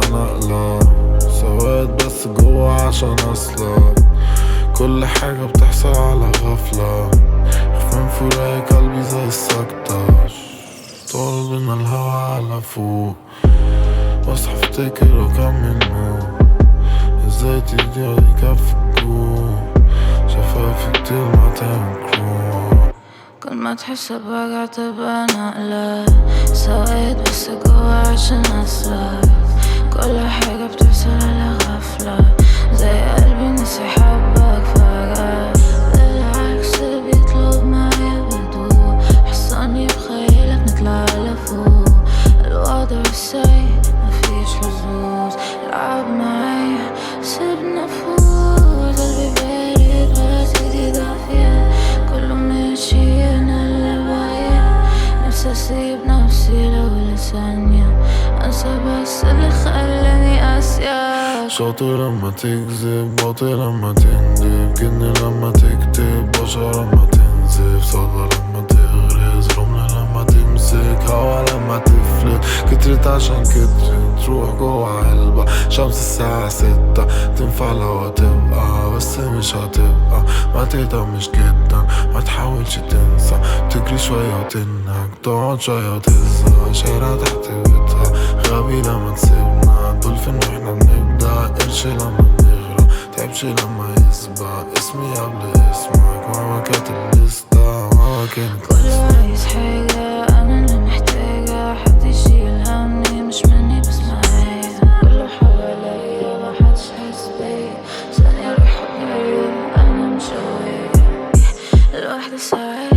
بتبقى نقلة، سواد بس جوا عشان أصلك. كل حاجة بتحصل على غفلة، خفان فراق قلبي زي السكتة. طول بينا الهوا على فوق، بصحى افتكر وكم منه ازاي تدي يكفكوا شفافي كتير ما تنكروا. كل ما تحس بوجع تبقى نقلة، سواد بس جوا عشان أصلك. كل حاجة بتحصل على غفلة، زي قلبي نسي حبك فجأة. بالعكس بيطلب معايا بهدوء، حصاني بخيالك نطلع لفوق. الوضع سيء مفيش حظوظ، العب معايا سيبنا فوز. قلبي بارد بس ايدي دافية، كله ماشي انا اللي بايع. نفسي اسيب نفسي لو لثانية، انسى بس اللي خلاني قاسية. شاطر لما تكذب، باطل لما تندب، جن لما تكتب، بشر لما تنزف، صدى لما تغرز، رمل لما تمسك، هوا لما تفلت. كترت عشان كترت تروح جوا علبة، شمس الساعة 6 تنفع لو تبقى، بس مش هتبقى. ما تهتمش جدا، ما تحاولش تنسى، تجري شوية وتنهك، تقعد شوية وتزهق. شارع تحت بيتها غبي لما تسيبنا، دولفين واحنا بنبدأ، قرش لما بنغرق، تعبش لما يسبق. اسمي قبل اسمك، ماما كانت الليستة، ماما كانت كله عايز حاجة، أنا اللي محتاجة حد يشيل همي، مش مني بس معايا. كله حواليا محدش حاسس بيا، ثانية رايحة جاية أنا مش قوية. الوحدة ساعات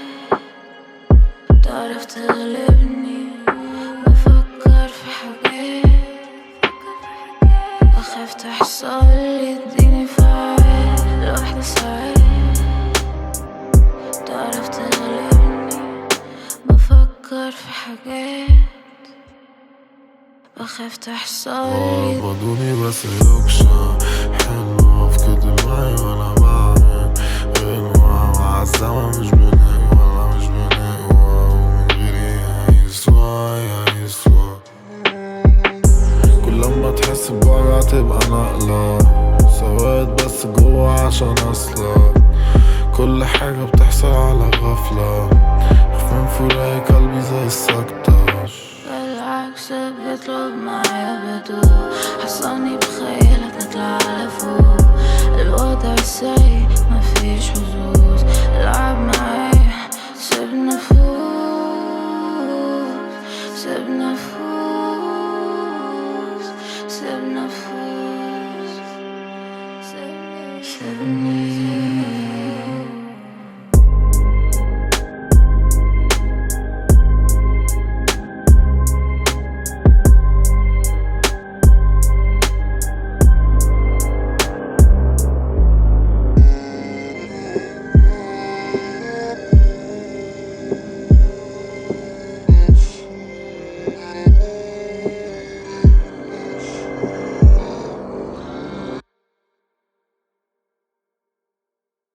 تعرف تغلبني، بفكر في حاجات بخاف تحصلي اديني فعال. الوحدة ساعات تعرف تغلبني، بفكر في حاجات بخاف تحصلي. بدوني بس يوكشة حلوة في كده معي وانا بعمل غنوة، مع الزمن مش بنقوى مش بنقوى، ومن غيري هيسوى. كل لما تحس بوجع تبقى نقلة، سواد بس جوا عشان أصلك. كل حاجة بتحصل على غفلة، خفان فراق قلبي زي السكتة. بالعكس بيطلب معايا بهدوء، حصاني بخيالك نطلع لفوق. الوضع سيء مفيش حظوظ، العب معايا سيبنا فوق، سيبنا فوق.